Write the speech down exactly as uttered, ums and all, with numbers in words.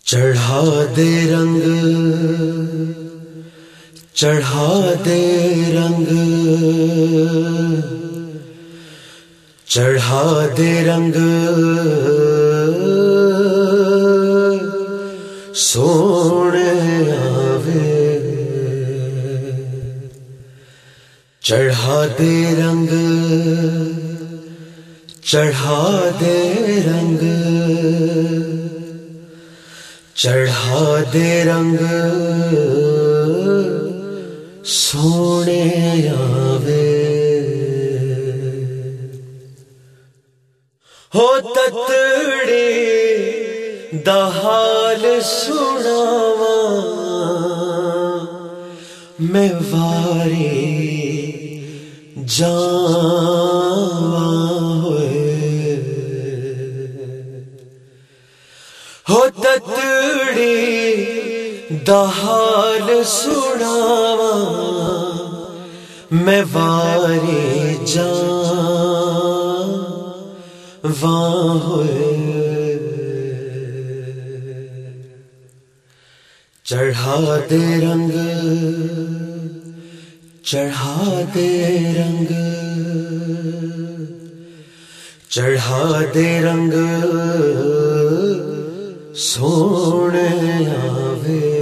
چڑھا دے رنگ چڑھا دے رنگ چڑھا دے رنگ سونے آوے چڑھا دے رنگ چڑھا دے رنگ چڑھا دے رنگ سونے آوے ہو تتڑی دا حال سناواں میں واری جاواں ہوئے ہو تتڑی دا حال سناواں میں واری جاواں ہوئے چڑھا دے رنگ چڑھا دے رنگ چڑھا دے رنگ سونے آوے